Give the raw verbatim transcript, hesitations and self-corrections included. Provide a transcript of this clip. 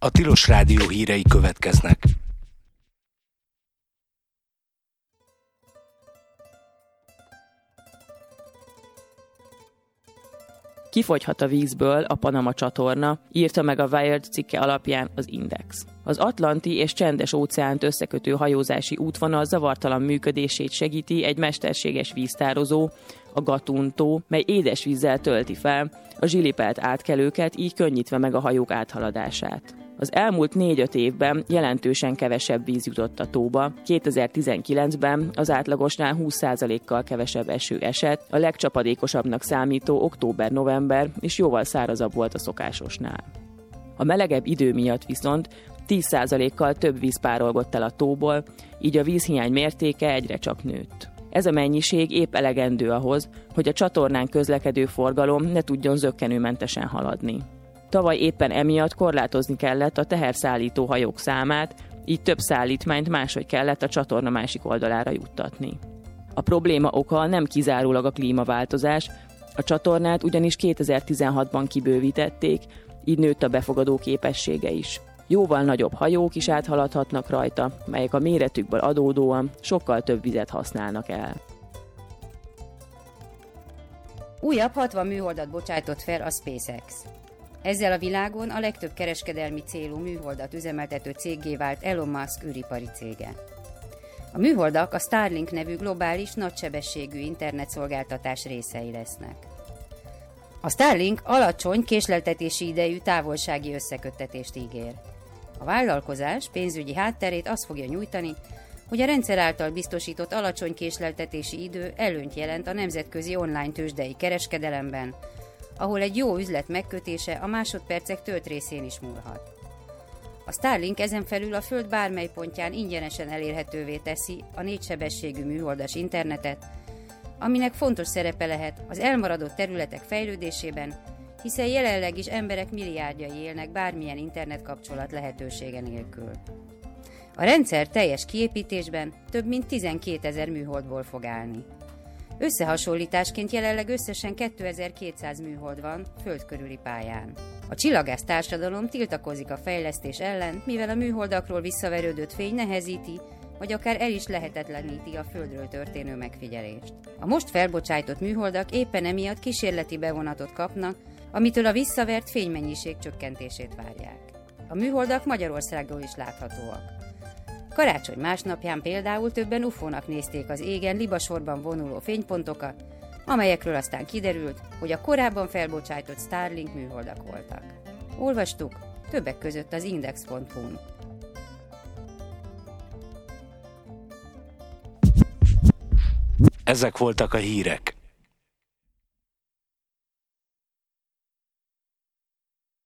A Tilos Rádió hírei következnek. Kifogyhat a vízből a Panama csatorna, írta meg a Wired cikke alapján az Index. Az Atlanti és Csendes óceánt összekötő hajózási útvonal zavartalan működését segíti egy mesterséges víztározó, a Gatun tó, mely édesvízzel tölti fel a zsilipelt átkelőket, így könnyítve meg a hajók áthaladását. Az elmúlt négy-öt évben jelentősen kevesebb víz jutott a tóba. kétezer-tizenkilencben az átlagosnál húsz százalékkal kevesebb eső esett, a legcsapadékosabbnak számító október-november és jóval szárazabb volt a szokásosnál. A melegebb idő miatt viszont tíz százalékkal több víz párolgott el a tóból, így a vízhiány mértéke egyre csak nőtt. Ez a mennyiség épp elegendő ahhoz, hogy a csatornán közlekedő forgalom ne tudjon zökkenőmentesen haladni. Tavaly éppen emiatt korlátozni kellett a teherszállító hajók számát, így több szállítmányt máshogy kellett a csatorna másik oldalára juttatni. A probléma oka nem kizárólag a klímaváltozás, a csatornát ugyanis kétezer-tizenhatban kibővítették, így nőtt a befogadó képessége is. Jóval nagyobb hajók is áthaladhatnak rajta, melyek a méretükből adódóan sokkal több vizet használnak el. Újabb hatvan műholdat bocsájtott fel a SpaceX. Ezzel a világon a legtöbb kereskedelmi célú műholdat üzemeltető céggé vált Elon Musk űripari cége. A műholdak a Starlink nevű globális nagysebességű internetszolgáltatás részei lesznek. A Starlink alacsony késleltetési idejű távolsági összeköttetést ígér. A vállalkozás pénzügyi hátterét azt fogja nyújtani, hogy a rendszer által biztosított alacsony késleltetési idő előnyt jelent a nemzetközi online tőzsdei kereskedelemben, ahol egy jó üzlet megkötése a másodpercek tölt részén is múlhat. A Starlink ezen felül a Föld bármely pontján ingyenesen elérhetővé teszi a négysebességű műholdas internetet, aminek fontos szerepe lehet az elmaradott területek fejlődésében, hiszen jelenleg is emberek milliárdjai élnek bármilyen internetkapcsolat lehetősége nélkül. A rendszer teljes kiépítésben több mint tizenkétezer műholdból fog állni. Összehasonlításként jelenleg összesen kétezer-kétszáz műhold van föld körüli pályán. A csillagász társadalom tiltakozik a fejlesztés ellen, mivel a műholdakról visszaverődött fény nehezíti, vagy akár el is lehetetleníti a Földről történő megfigyelést. A most felbocsájtott műholdak éppen emiatt kísérleti bevonatot kapnak, amitől a visszavert fénymennyiség csökkentését várják. A műholdak Magyarországról is láthatóak. Karácsony másnapján például többen ufónak nézték az égen libasorban vonuló fénypontokat, amelyekről aztán kiderült, hogy a korábban felbocsájtott Starlink műholdak voltak. Olvastuk, többek között az index pont hu-n. Ezek voltak a hírek.